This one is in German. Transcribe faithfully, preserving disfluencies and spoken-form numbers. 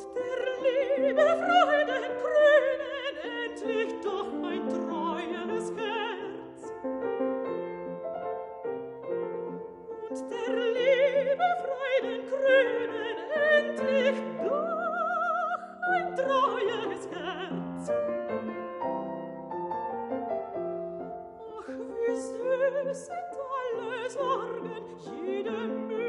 Der Liebe Freuden krönen endlich doch ein treues Herz. Und der Liebe Freuden krönen endlich doch ein treues Herz. Ach, wie süß sind alle Sorgen, jede Mühe